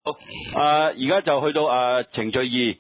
而家就去到程序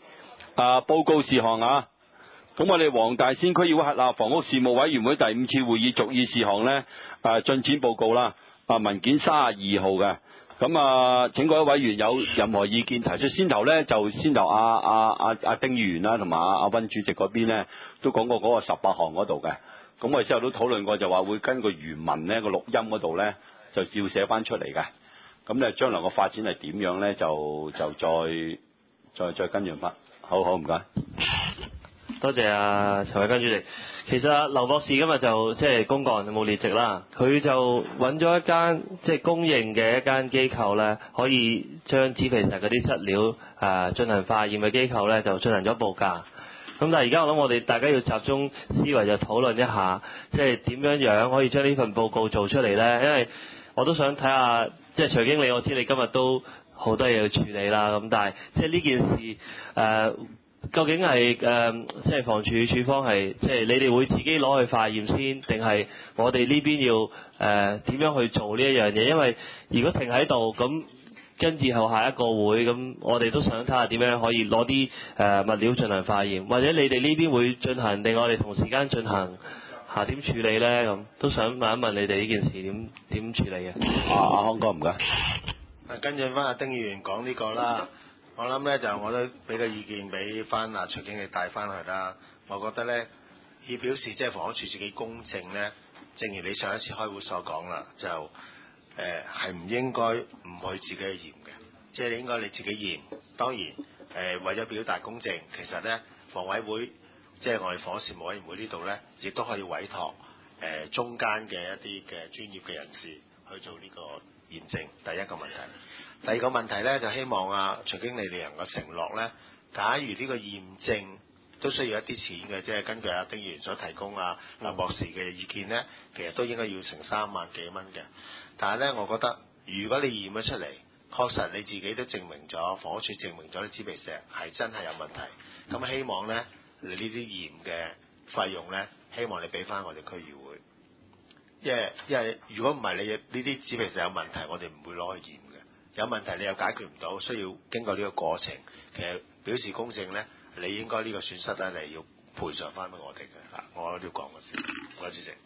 2報告事項啊。咁我哋黃大仙區議會轄下房屋事務委員會第5次會議逐議事項呢，進展報告啦，文件32號嘅。咁請各位委員有任何意見提出。先頭呢，就先頭丁議員啦，同埋阿溫主席嗰邊呢，都講過嗰個18項嗰度嘅。咁我哋之後都討論過，就話會根據原文呢個錄音嗰度呢，就照寫翻出嚟嘅。咁咧將來個發展係點樣呢？就再跟進翻。好唔該。 多謝陳偉根主席。其實劉博士今日就即係公幹冇列席啦，佢就揾咗一間即係公認嘅一間機構咧，可以將紙皮石嗰啲質料進行化驗嘅機構咧，就進行咗報價。咁但係而家我諗我哋大家要集中思維就討論一下，即係點樣可以將呢份報告做出嚟咧？因為我都想睇下，即係徐經理，我知你今日都好多嘢要處理啦。咁但係即係呢件事究竟係即係房署處方係即係你哋會自己攞去化驗先，定係我哋呢邊要點樣去做呢一樣嘢？因為如果停喺度咁，跟住後下一個會咁，我哋都想睇下點樣可以攞啲物料進行化驗，或者你哋呢邊會進行，定我哋同時間進行點處理呢？咁都想問一問你哋呢件事點處理嘅？ 阿康哥唔該。 跟進翻丁議員講呢個啦。我諗咧就我都俾個意見俾翻徐經理帶翻去啦。我覺得咧要表示即係房屋署自己公正咧，正如你上一次開會所講啦，就係唔應該唔去自己去驗嘅，即係應該你自己驗。當然為咗表達公正，其實咧房委會即係我哋房屋事務委員會呢度咧，亦都可以委託中間嘅一啲嘅專業嘅人士去做呢個驗證。第一個問題。第二個問題咧，就希望徐經理你能夠承諾咧，假如呢個驗證都需要一啲錢嘅，即係根據丁議員所提供劉博士嘅意見咧，其實都應該要成3萬幾蚊嘅。但係咧，我覺得如果你驗咗出嚟，確實你自己都證明咗，房屋署證明咗啲紙皮石係真係有問題。咁希望咧，你呢啲驗嘅費用咧，希望你俾翻我哋區議會。因為如果唔係你呢啲紙皮石有問題，我哋唔會攞去驗。有問題你又解決唔到，需要經過呢個過程，其實表示公正咧，你應該呢個損失咧，你要賠償翻俾我哋嘅。我都要講嘅先。唔該，主席。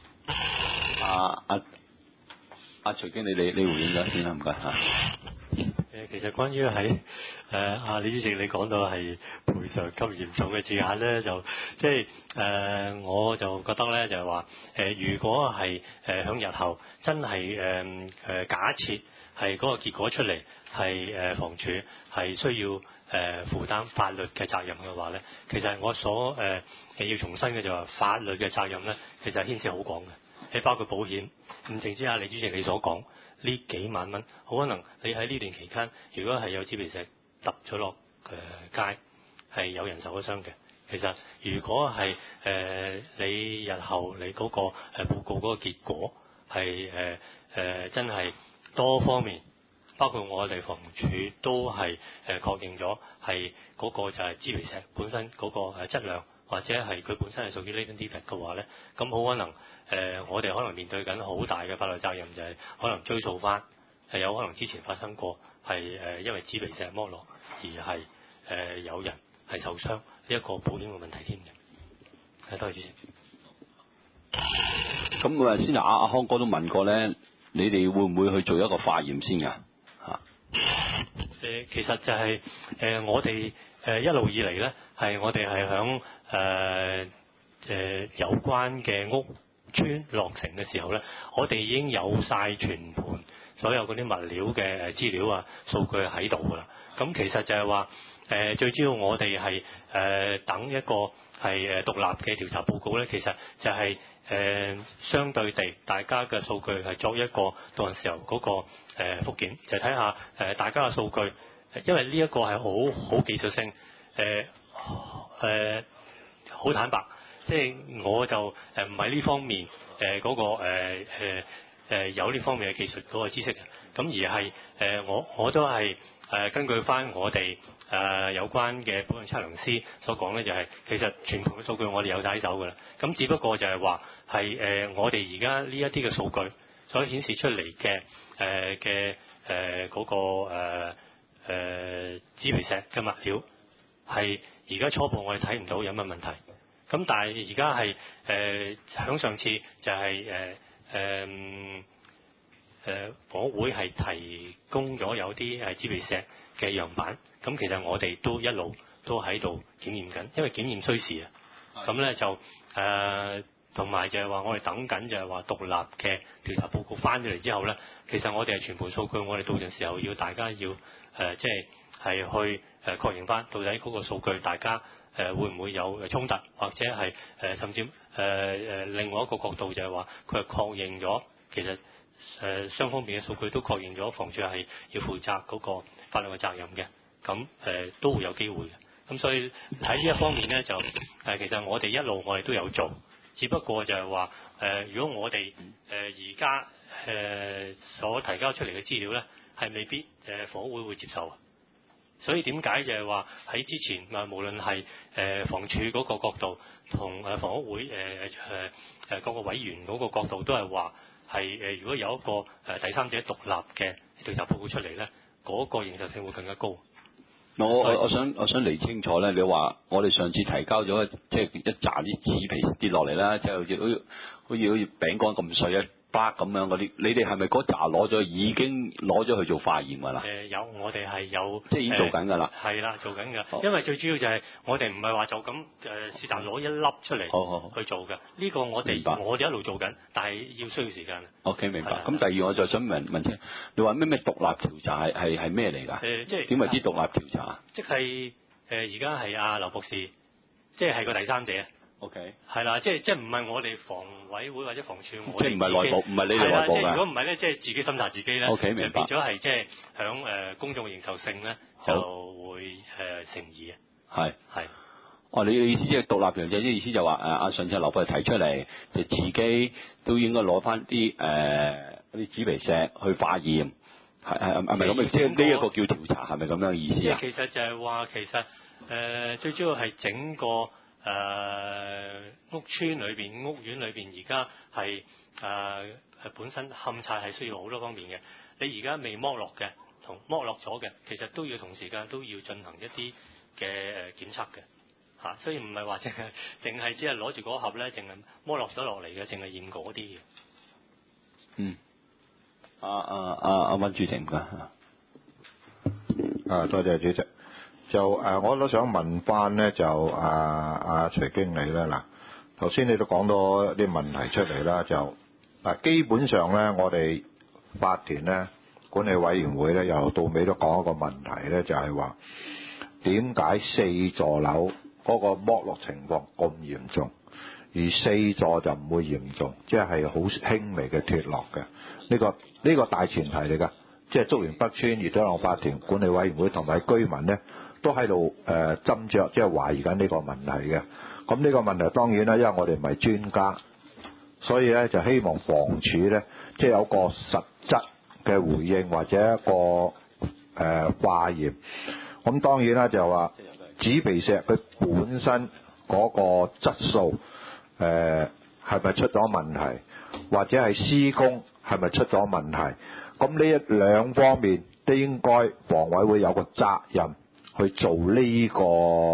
徐經理，你回應咗先啦，唔該嚇。 其實關於喺李主席你講到係賠償咁嚴重嘅字眼咧，就即係我就覺得咧就係話如果係響日後真係假設係嗰個結果出嚟係房署係需要負擔法律嘅責任嘅話咧，其實我所要重申嘅就係法律嘅責任咧，其實牽涉好廣嘅，係包括保險。唔淨止李主席你所講呢幾萬蚊，好可能你喺呢段期間，如果係有紙皮石揼咗落街，係有人受咗傷嘅。其實如果係你日後你嗰個報告嗰個結果係真係多方面，包括我哋房署都係確認咗係嗰個就係紙皮石本身嗰個質量，或者係佢本身係屬於 latent defect 嘅話咧，咁好可能我哋可能面對緊好大嘅法律責任，就係可能追溯翻係有可能之前發生過係因為紙皮石剝落而係有人係受傷呢一個保險嘅問題添嘅。多謝主席。 咁先阿康哥都問過咧，你哋會唔會去做一個化驗先㗎？ 其實就係我哋一路以嚟咧，係我哋係響有關嘅屋邨落成嘅時候咧，我哋已經有晒全盤所有嗰啲物料嘅資料啊、數據喺度㗎啦。咁其實就係話最主要我哋係等一個係獨立嘅調查報告咧，其實就係相對地大家嘅數據係作一個到陣時候嗰個復檢，就睇下大家嘅數據，因為呢一個係好技術性，好坦白，即係我就唔係呢方面嗰個有呢方面嘅技術嗰個知識嘅，咁而係我都係根據翻我哋有關嘅保養測量師所講咧，就係其實全盤嘅數據我哋有晒喺手㗎啦。咁只不過就係話係我哋而家呢一啲嘅數據所顯示出嚟嘅嗰個紙皮石嘅物料係而家初步我哋睇唔到有乜問題。咁但係而家係響上次就係房屋會係提供咗有啲紙皮石嘅樣板，咁其實我哋都一路都喺度檢驗緊，因為檢驗需時啊。咁咧就同埋就係話我哋等緊就係話獨立嘅調查報告翻咗嚟之後咧，其實我哋係全盤數據，我哋到陣時候要大家要即係去確認翻到底嗰個數據大家會唔會有衝突，或者係甚至另外一個角度就係話佢係確認咗其實雙方面嘅數據都確認咗房署係要負責嗰個法律嘅責任嘅，咁都會有機會嘅。咁所以喺呢一方面咧就其實我哋一路我哋都有做，只不過就係話如果我哋而家所提交出嚟嘅資料咧係未必房屋會接受啊。所以點解就係話喺之前無論係房署嗰個角度同房屋會各個委員嗰個角度都係話係如果有一個第三者獨立嘅調查報告出嚟咧，嗰個認受性會更加高。 我想釐清楚咧，你話我哋上次提交咗即係一紮啲紙皮跌落嚟啦，即係好似餅乾咁碎一巴咁樣嗰啲，你哋係咪嗰紮已經攞咗去做化驗㗎啦？ 有，我哋係有， 即係已經做緊㗎啦。 係啦，做緊㗎。因為最主要就係我哋唔係話就咁是但攞一粒出嚟去做嘅。呢個我哋一路做緊，但係要需要時間。 OK， 明白。咁第二我就想問清，你話咩獨立調查係咩嚟㗎？ 即係點為之獨立調查？ 即係而家係阿劉博士，即係個第三者。 OK， 係啦，即係唔係我哋房委會或者房署，我哋即係唔係內部，唔係你哋內部㗎。 如果唔係咧，即係自己審查自己咧 ，OK， 明白。 就變咗係即係響公眾認受性咧就會成疑啊。係。 哦，你嘅意思即係獨立調查，即係意思就話阿上次劉博士提出嚟，就自己都應該攞翻啲啲紙皮石去化驗，係咪咁？即係呢一個叫調查，係咪咁樣嘅意思啊？ 其實就係話其實最主要係整個屋邨裏邊、屋苑裏邊，而家係本身勘察係需要好多方面嘅。你而家未剝落嘅同剝落咗嘅，其實都要同時間都要進行一啲嘅檢測嘅嚇，所以唔係話淨係只係攞住嗰盒咧，淨係剝落咗落嚟嘅，淨係驗嗰啲嘅。 嗯。阿溫主席唔該。 多謝主席。就我都想問翻咧，就徐經理咧，嗱，頭先你都講到啲問題出嚟啦，就基本上咧，我哋法團咧管理委員會咧，由到尾都講一個問題咧，就係話點解4座樓嗰個剝落情況咁嚴重，而4座就唔會嚴重，即係好輕微嘅脫落嘅，呢個大前提嚟㗎，即係竹園北邨業主立案法團管理委員會同埋居民咧，都喺度斟酌，即係懷疑緊呢個問題嘅。咁呢個問題當然啦，因為我哋唔係專家，所以咧就希望房署咧，即係有個實質嘅回應或者一個化驗。咁當然啦，就話紙皮石佢本身嗰個質素係咪出咗問題，或者係施工係咪出咗問題？咁呢兩方面都應該房委會有個責任去做呢個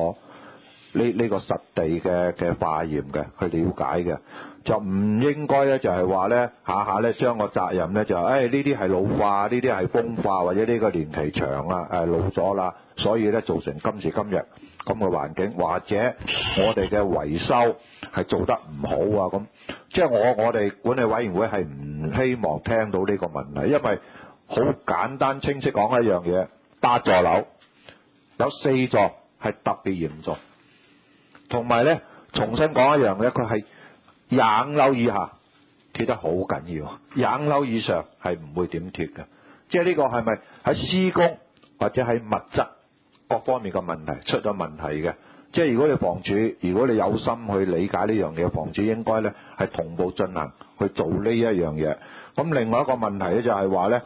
實地嘅化驗嘅，去了解嘅，就唔應該咧就係話咧下下咧將個責任咧就呢啲係老化，呢啲係風化，或者呢個年期長啦，老咗啦，所以咧造成今時今日咁嘅環境，或者我哋嘅維修係做得唔好啊，咁即係我哋管理委員會係唔希望聽到呢個問題，因為好簡單清晰講一樣嘢，8座樓有4座係特別嚴重，同埋咧重新講一樣咧，佢係25樓以下脫得好緊要，25樓以上係唔會點脫嘅，即係呢個係咪喺施工或者喺物質各方面嘅問題出咗問題嘅？即係如果你房署，如果你有心去理解呢樣嘢，房署應該咧係同步進行去做呢一樣嘢。咁另外一個問題咧就係話咧，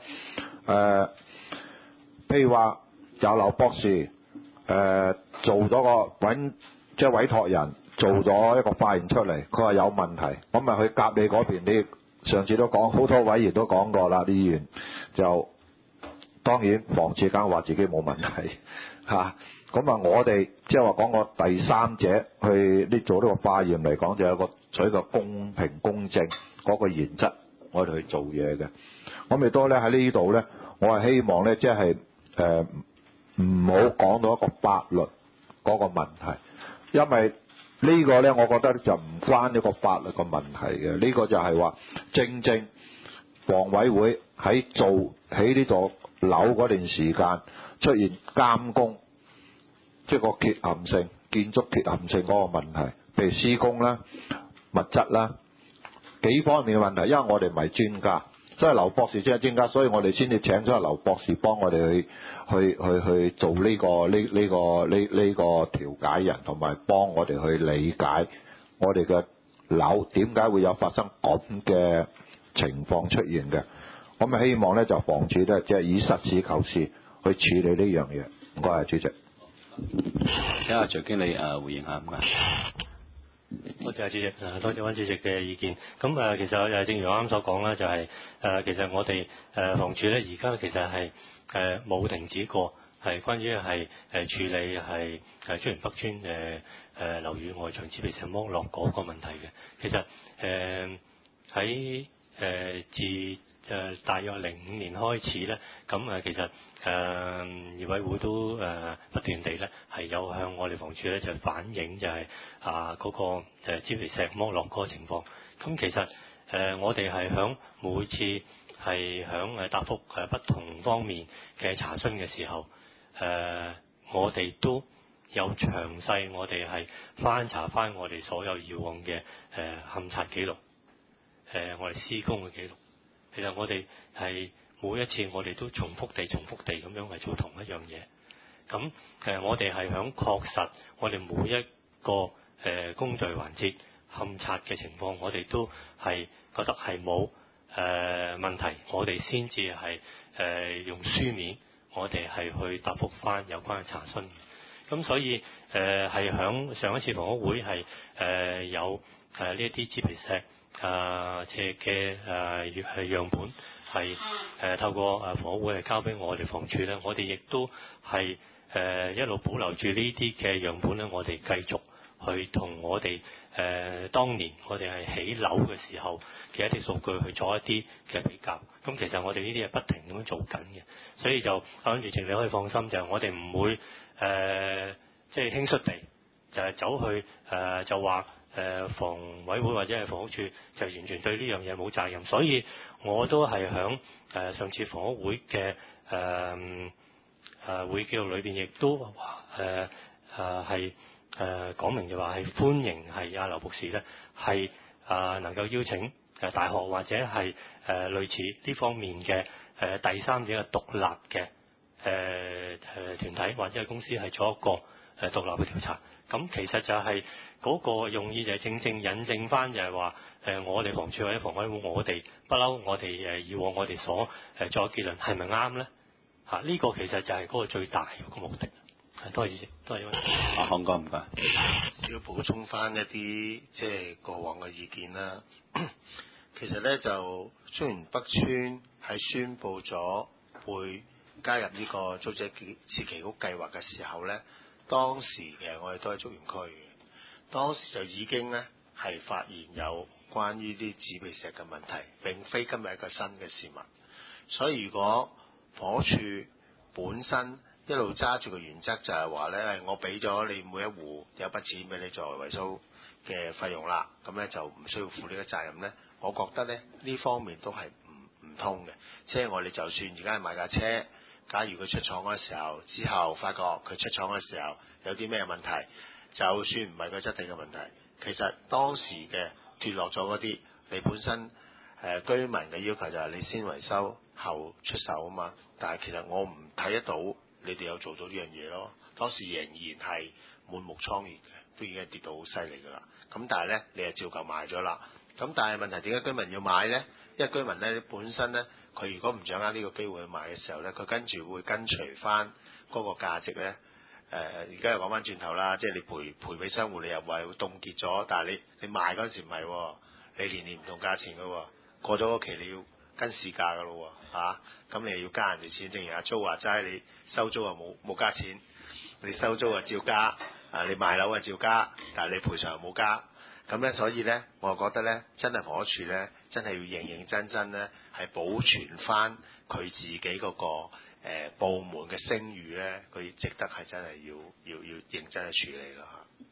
譬如話有劉博士做咗個即係委託人做咗一個化驗出嚟，佢話有問題，咁咪去甲你嗰邊，你上次都講好多委員都講過啦，啲議員就當然房署梗係話自己冇問題嚇。咁啊，我哋即係話講個第三者去做呢個化驗嚟講，就有個取個公平公正嗰個原則，我哋去做嘢嘅。咁亦都咧喺呢度咧，我係希望咧即係唔好講到一個法律嗰個問題，因為呢個咧我覺得就唔關呢個法律個問題嘅。呢個就係話正正房委會喺做起呢座樓嗰段時間出現監工，即係個缺陷性建築缺陷性嗰個問題，譬如施工啦、物質啦幾方面嘅問題。因為我哋唔係專家，所以劉博士先係專家，所以我哋先至請咗劉博士幫我哋去做呢個調解人，同埋幫我哋去理解我哋嘅樓點解會有發生咁嘅情況出現嘅。咁啊，希望咧就房署咧即係以實事求是去處理呢樣嘢。唔該，主席。 睇下徐經理回應下唔該。 多謝主席，多謝溫主席嘅意見。咁其實正如我啱所講啦，就係其實我哋房署咧而家其實係冇停止過係關於係處理係竹園北村樓宇外牆紙皮石剝落嗰個問題嘅。其實喺自大約05年開始咧，咁其實業委會都不斷地咧係有向我哋房署咧就反映就係嗰個紙皮石剝落嗰個情況。咁其實我哋係響每次係響答覆不同方面嘅查詢嘅時候，我哋都有詳細我哋係翻查翻我哋所有以往嘅勘察記錄，我哋施工嘅記錄。其實我哋係每一次我哋都重複地咁樣係做同一樣嘢。咁我哋係響確實我哋每一個工序環節勘察嘅情況，我哋都係覺得係冇問題，我哋先至係用書面我哋係去答覆翻有關嘅查詢。咁所以係響上一次房屋會係有呢一啲紙皮石嘅樣本係透過房屋會係交俾我哋房署咧，我哋亦都係一路保留住呢啲嘅樣本咧，我哋繼續去同我哋當年我哋係起樓嘅時候嘅一啲數據去做一啲嘅比較。咁其實我哋呢啲係不停咁樣做緊嘅，所以就阿主席你可以放心，就係我哋唔會即係輕率地就係走去就話房委會或者係房屋處就完全對呢樣嘢冇責任。所以我都係響上次房屋會嘅會記錄裏邊亦都係講明就話係歡迎係阿劉博士咧係能夠邀請大學或者係類似呢方面嘅第三者嘅獨立嘅團體或者係公司係做一個獨立嘅調查。咁其實就係嗰個用意就係正正引證翻就係話我哋房署或者房委會我哋不嬲我哋以往我哋所作結論係咪啱咧？呢個其實就係嗰個最大嗰個目的。多謝主席，多謝。 康哥唔該。 要補充翻一啲即係過往嘅意見啦。其實咧就竹園北村喺宣布咗會加入呢個租者置其屋計劃嘅時候咧，當時嘅我哋都係竹園區嘅，當時就已經咧係發現有關於啲紙皮石嘅問題，並非今日一個新嘅事物。所以如果房屋署本身一路揸住個原則就係話咧，我俾咗你每一戶有筆錢俾你作為維修嘅費用啦，咁咧就唔需要負呢個責任咧。我覺得咧呢方面都係唔通嘅。即係我哋就算而家係買架車，假如佢出廠嗰時候之後發覺佢出廠嘅時候有啲咩問題，就算唔係個質地嘅問題，其實當時嘅脫落咗嗰啲，你本身居民嘅要求就係你先維修後出售啊嘛。但係其實我唔睇得到你哋有做到呢樣嘢咯。當時仍然係滿目瘡痍嘅，都已經係跌到好犀利㗎啦。咁但係咧，你係照舊賣咗啦。咁但係問題點解居民要買咧？因為居民咧本身咧，佢如果唔掌握呢個機會去買嘅時候咧，佢跟住會跟隨翻嗰個價值咧。而家又講翻轉頭啦，即係你賠俾商戶，你又話會凍結咗，但係你賣嗰陣時唔係喎，你年年唔同價錢㗎喎，過咗個期你要跟市價㗎咯喎。 咁你又要加人哋錢，正如阿租話齋，你收租又冇加錢，你收租啊照加，你賣樓啊照加，但係你賠償又冇加，咁咧所以咧，我覺得咧，真係房屋署咧，真係要認認真真咧，係保存翻佢自己嗰個部門嘅聲譽咧，佢值得係真係要認真去處理咯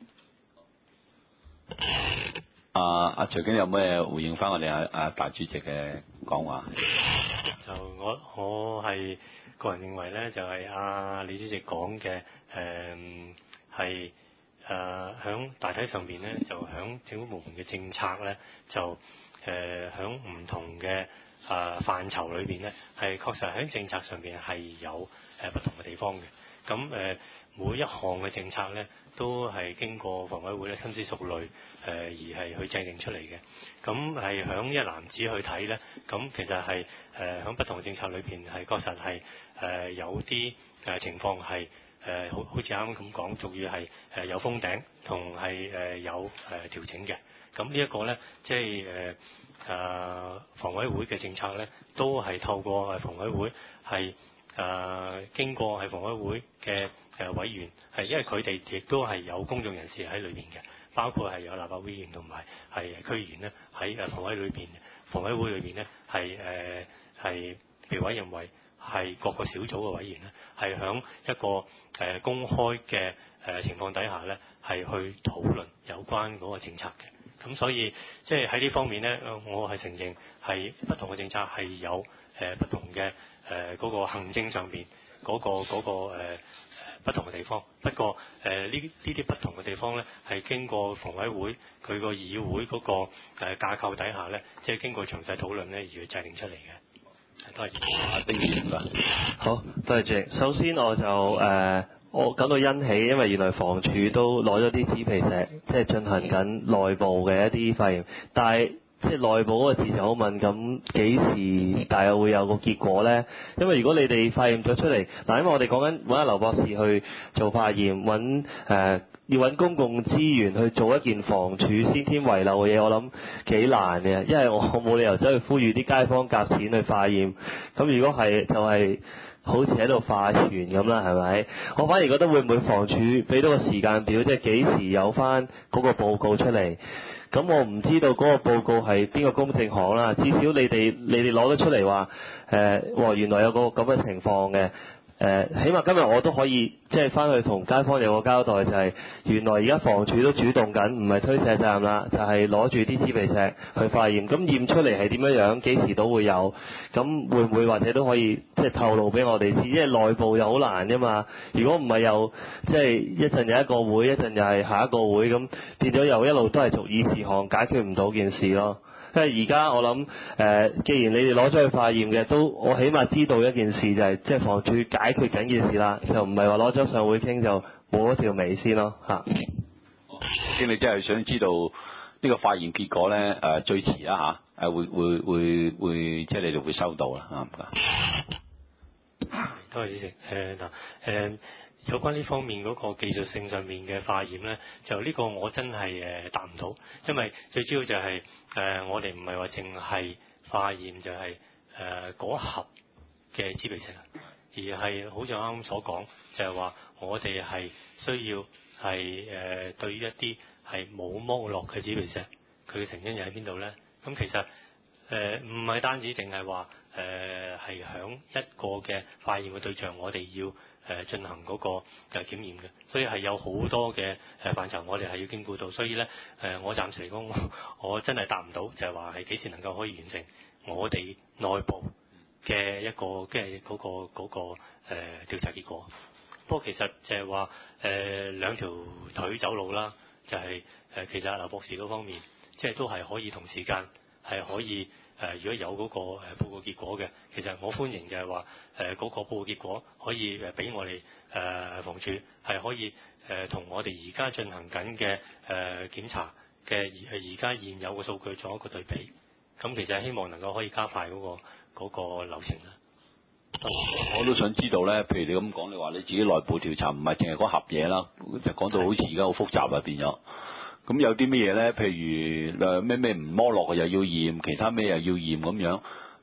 嚇。 阿徐經有咩回應翻我哋阿大主席嘅講話？ 就我係個人認為咧，就係阿李主席講嘅係響大體上邊咧，就響政府部門嘅政策咧，就響唔同嘅範疇裏邊咧，係確實喺政策上邊係有不同嘅地方嘅。咁每一項嘅政策咧，都係經過房委會咧深思熟慮而係去制定出嚟嘅。咁係響一籃子去睇咧，咁其實係響不同嘅政策裏邊係確實係有啲情況係好似啱啱咁講，俗語係有封頂同係有調整嘅。咁呢一個咧，即係房委會嘅政策咧，都係透過房委會係經過係房委會嘅委員，係因為佢哋亦都係有公眾人士喺裏邊嘅，包括係有立法會議員同埋係區議員咧喺房委會裏邊咧係被委任為係各個小組嘅委員咧，係響一個公開嘅情況底下咧，係去討論有關嗰個政策嘅。咁所以即係喺呢方面咧，我係承認係不同嘅政策係有不同嘅嗰個行政上邊嗰個不同嘅地方。不過呢啲不同嘅地方咧，係經過房委會佢個議會嗰個架構底下咧，即係經過詳細討論咧而去制定出嚟嘅。多謝。 丁議員㗎。 好，多謝主席。首先我就我感到欣喜，因為原來房署都攞咗啲紙皮石，即係進行緊內部嘅一啲化驗。但係即係內部嗰個字就好敏感，幾時大約會有個結果呢？因為如果你哋化驗咗出嚟，嗱，因為我哋講緊揾阿劉博士去做化驗，要揾公共資源去做一件房署先天遺漏嘅嘢，我諗幾難嘅，因為我冇理由走去呼籲啲街坊夾錢去化驗。咁如果係就係好似喺度化緣咁啦，係咪？我反而覺得會唔會房署俾到個時間表，即係幾時有翻嗰個報告出嚟？咁我唔知道嗰個報告係邊個公證行啦，至少你哋攞得出嚟話，原來有個咁嘅情況嘅。起碼今日我都可以即係翻去同街坊有個交代，就係原來而家房署都主動緊，唔係推卸責任啦，就係攞住啲紙皮石去化驗。咁驗出嚟係點樣，幾時都會有。咁會唔會或者都可以即係透露俾我哋知？因為內部又好難㗎嘛。如果唔係又即係一陣有一個會，一陣又係下一個會，咁變咗又一路都係逐議事項，解決唔到件事咯。因為而家我諗既然你哋攞咗去化驗嘅，我起碼知道一件事就係即係房署解決緊件事啦，就唔係話攞咗上會傾就冇咗條尾先咯嚇。 先你真係想知道呢個化驗結果咧最遲啦嚇，會即係你哋會收到啦嚇。唔該。 多謝主席。有關呢方面嗰個技術性上面嘅化驗咧，就呢個我真係答唔到，因為最主要就係我哋唔係話淨係化驗就係嗰盒嘅紙皮石，而係好似我啱啱所講，就係話我哋係需要係對於一啲係冇剝落嘅紙皮石，佢嘅成因又喺邊度咧？咁其實唔係單止淨係話係響一個嘅化驗嘅對象，我哋要進行嗰個檢驗嘅，所以係有好多嘅範疇，我哋係要兼顧到。所以咧我暫時嚟講，我真係答唔到，就係話係幾時能夠可以完成我哋內部嘅一個嘅嗰個調查結果。不過其實就係話兩條腿走路啦，就係其實劉博士嗰方面，即係都係可以同時間係可以。如果有嗰個報告結果嘅，其實我歡迎就係話嗰個報告結果可以俾我哋房署係可以同我哋而家進行緊嘅檢查嘅而家現有嘅數據做一個對比。咁其實希望能夠可以加快嗰個流程啦。 我都想知道咧，譬如你咁講，你話你自己內部調查唔係淨係嗰盒嘢啦，就講到好似而家好複雜啊變咗。咁有啲咩嘢咧？譬如咩唔剝落嘅又要驗，其他咩又要驗咁樣。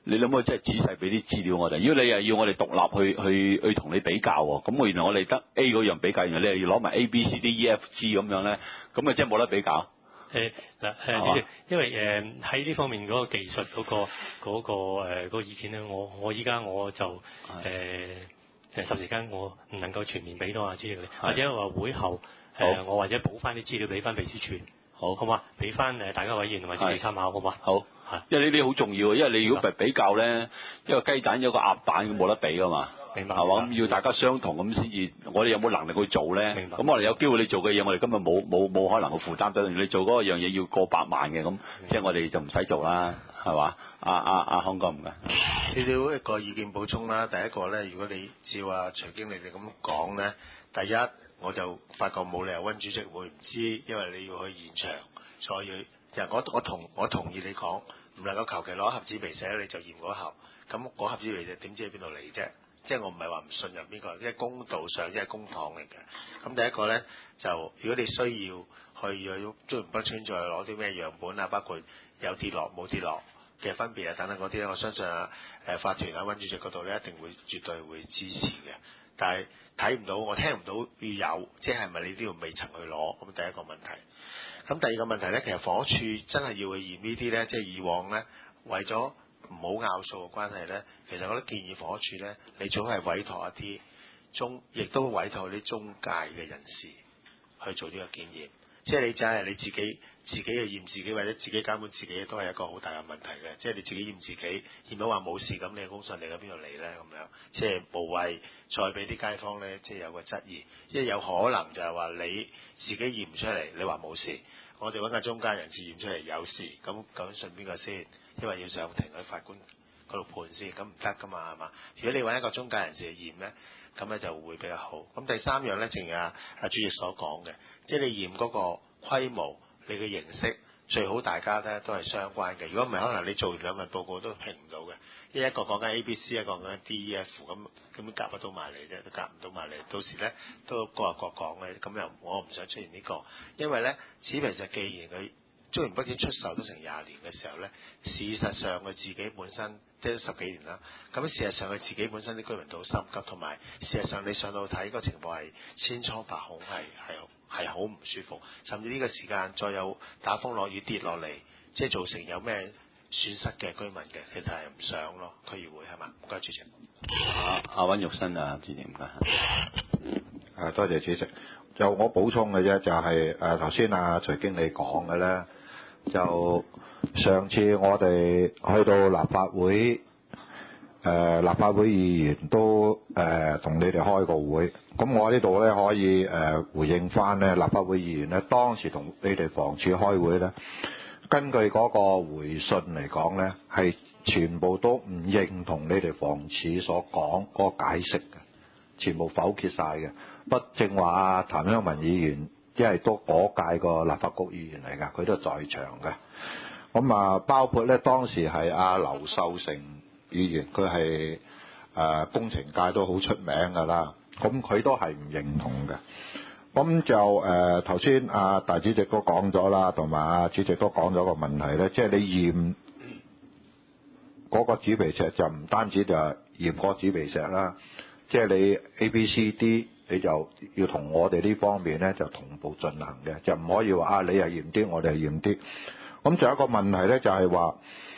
你諗下真係仔細俾啲資料我哋。如果你又要我哋獨立去同你比較喎，咁原來我哋得 A 嗰樣比較，原來你又要攞埋 A、B、C、D、E、F、G 咁樣咧，咁啊真係冇得比較。 主席，因為喺呢方面嗰個技術嗰個意見咧，我依家我就霎時間我唔能夠全面俾到啊主席你，或者話會後我或者補翻啲資料俾翻秘書處，好嘛？俾翻大家委員同埋自己參考，好嘛？ 好，因為呢啲好重要，因為你如果比較咧，一個雞蛋一個鴨蛋咁冇得比噶嘛。 明白， 係嘛？咁要大家相同咁先至，我哋有冇能力去做咧？ 明白。 咁我哋有機會你做嘅嘢，我哋今日冇可能去負擔到。你做嗰樣嘢要過百萬嘅，咁即係我哋就唔使做啦，係嘛？阿康哥唔該。 少少一個意見補充啦。第一個咧，如果你照徐經理哋咁講咧，第一我就發覺冇理由温主席會唔知，因為你要去現場，所以其實我同意你講，唔能夠求其攞盒紙皮寫你就驗嗰盒，咁嗰盒紙皮就點知喺邊度嚟啫？即係我唔係話唔信任邊個，因為公道上即係公帑嚟嘅。咁第一個咧就，如果你需要去中原北村再攞啲咩樣本啊，包括有跌落冇跌落嘅分別啊等等嗰啲咧，我相信法團温主席嗰度咧一定會絕對會支持嘅。但係睇唔到，我聽唔到要有，即係咪你都要未曾去攞？咁第一個問題。咁第二個問題咧，其實房屋署真係要去驗呢啲咧，即係以往咧為咗唔好拗數嘅關係咧，其實我都建議房屋署咧，你最好係委託一啲亦都委託啲中介嘅人士去做呢個檢驗。即係你真係你自己去驗自己，或者自己監管自己，都係一個好大嘅問題嘅。即係你自己驗自己，驗到話冇事，咁你嘅公信力喺邊度嚟咧？咁樣即係無謂再俾啲街坊咧，即係有個質疑，因為有可能就係話你自己驗唔出嚟，你話冇事，我哋揾個中間人士驗出嚟有事，咁究竟信邊個先？因為要上庭去法官嗰度判先，咁唔得噶嘛，係嘛？如果你揾一個中介人士去驗咧，咁咧就會比較好。咁第三樣咧，正如阿主席所講嘅，即係你驗嗰個規模，你嘅形式最好大家咧都係相關嘅。如果唔係，可能你做完兩份報告都評唔到嘅。一個講緊 A、B、C， 一個講緊 D、E、F， 咁根本夾唔到埋嚟啫，都夾唔到埋嚟。到時咧都各話各講嘅，咁又我唔想出現呢個，因為咧，此其實既然佢中原北京出售都成20年嘅時候咧，事實上佢自己本身即係10幾年啦。咁事實上佢自己本身啲居民都好心急，同埋事實上你上到睇個情況係千瘡百孔，係好唔舒服。甚至呢個時間再有打風落雨跌落嚟，即係造成有咩損失嘅居民嘅，其實係唔想咯。區議會係嘛？唔該主席。 阿温玉新啊，主席唔該。 多謝主席。就我補充嘅啫，就係頭先徐經理講嘅咧。就上次我哋去到立法會，立法會議員都同你哋開個會，咁我呢度咧可以回應翻咧立法會議員咧當時同你哋房署開會咧，根據嗰個回信嚟講咧，係全部都唔認同你哋房署所講嗰個解釋嘅，全部否決晒嘅。不正話譚香文議員。因為都嗰屆個立法局議員嚟㗎，佢都在場嘅。咁包括咧當時係劉秀成議員，佢係工程界都好出名㗎啦。咁佢都係唔認同嘅。咁就頭先大主席都講咗啦，同埋主席都講咗個問題咧，即係你驗嗰個紙皮石就唔單止就係驗個紙皮石啦，即係你 A、B、C、D。你就要同我哋呢方面咧就同步進行嘅，就唔可以話你係驗啲，我哋係驗啲。咁仲有一個問題咧，就係話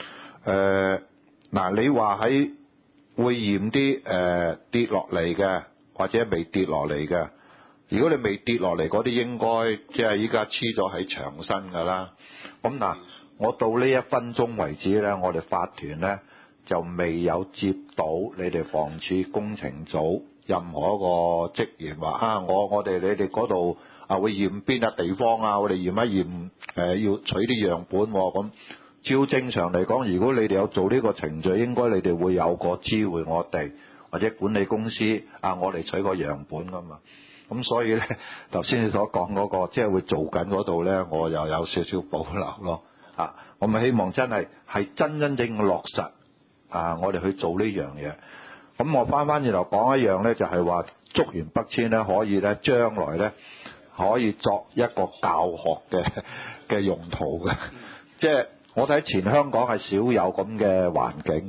你話喺會驗啲跌落嚟嘅，或者未跌落嚟嘅。如果你未跌落嚟嗰啲，應該即係依家黐咗喺牆身㗎啦。咁我到呢1分鐘為止咧，我哋法團咧就未有接到你哋房署工程組任何一個職員話我哋你哋嗰度會驗邊笪地方啊？我哋驗一驗要取啲樣本喎。咁照正常嚟講，如果你哋有做呢個程序，應該你哋會有個知會我哋或者管理公司我哋取個樣本㗎嘛。咁所以咧，頭先你所講嗰個即係會做緊嗰度咧，我又有少少保留咯。我咪希望真係真正落實我哋去做呢樣嘢。咁我翻轉頭講一樣咧，就係話竹園北村咧可以咧將來咧可以作一個教學嘅用途嘅。即係我睇前香港係少有咁嘅環境嘅。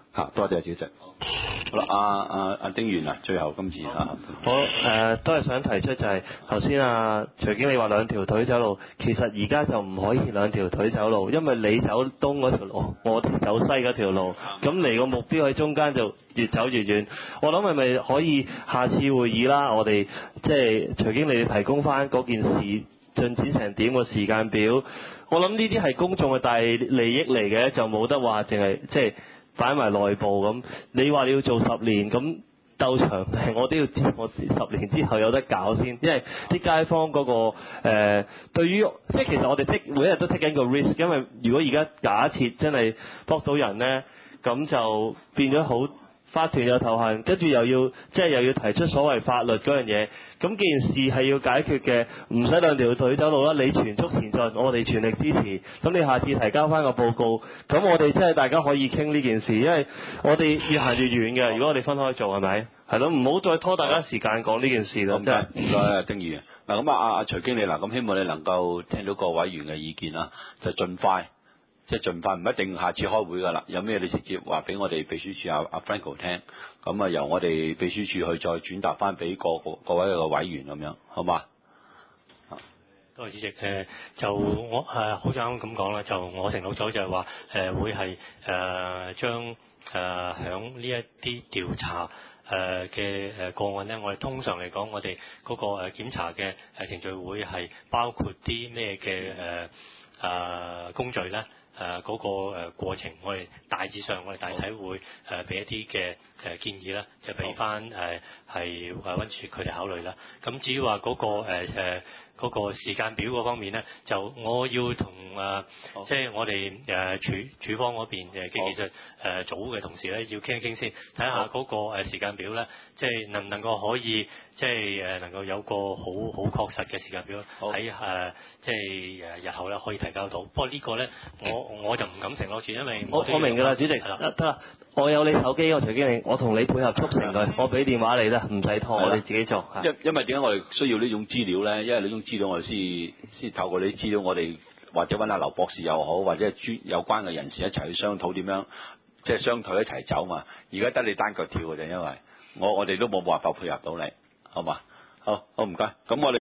多謝主席。 好啦，阿丁元啊，最後今次啊， 我都係想提出就係頭先徐經理話兩條腿走路，其實而家就唔可以兩條腿走路，因為你走東嗰條路，我哋走西嗰條路，咁離個目標喺中間就越走越遠。我諗係咪可以下次會議啦，我哋即係徐經理提供翻嗰件事進展成點個時間表。我諗呢啲係公眾嘅大利益嚟嘅，就冇得話淨係即係擺埋內部咁。你話你要做10年咁鬥長命，我都要知我10年之後有得搞先，因為啲街坊嗰個對於即係其實我哋每一日都 take 緊個 risk， 因為如果而家假設真係搏到人咧，咁就變咗好。法團有頭痕，跟住又要提出所謂法律嗰樣嘢，咁件事係要解決嘅，唔使兩條腿走路啦。你全速前進，我哋全力支持。咁你下次提交翻個報告，咁我哋真係大家可以傾呢件事，因為我哋越行越遠嘅。如果我哋分開做係咪？係咯，唔好再拖大家時間講呢件事咯。 唔該，唔該，丁議員。嗱咁阿徐經理嗱，咁希望你能夠聽到各委員嘅意見啦，就盡快。即係盡快，唔一定下次開會㗎啦。有咩你直接話俾我哋秘書處阿 Franco 聽，咁由我哋秘書處去再轉達翻俾各位嘅委員咁樣，好嘛？ 多謝主席。就我好想咁講啦，就我承諾咗就係話會係將響呢一啲調查嘅個案咧，我哋通常嚟講，我哋嗰個檢查嘅程序會係包括啲咩嘅工序咧？嗰個過程，我哋大致上我哋大體會俾一啲嘅建議啦，就俾翻係溫處佢哋考慮啦。咁至於話嗰個時間表嗰方面咧，就我要同即係我哋處方嗰邊嘅技術組嘅同事咧，要傾一傾先，睇下嗰個時間表咧，即係能唔能夠可以即係能夠有個好確實嘅時間表喺即係日後咧可以提交到。不過呢個咧，我就唔敢承諾住，因為我明㗎啦，主席。得啦，我有你手機，我徐經理，我同你配合促成佢，我俾電話你啦，唔使拖，我哋自己做。 因為點解我哋需要呢種資料咧？因為呢種資料我哋先透過呢啲資料，我哋或者揾阿劉博士又好，或者係有關嘅人士一齊去商討點樣，即係雙腿一齊走嘛。而家得你單腳跳嘅啫，因為我哋都冇辦法配合到你，好嘛？好唔該，咁我哋。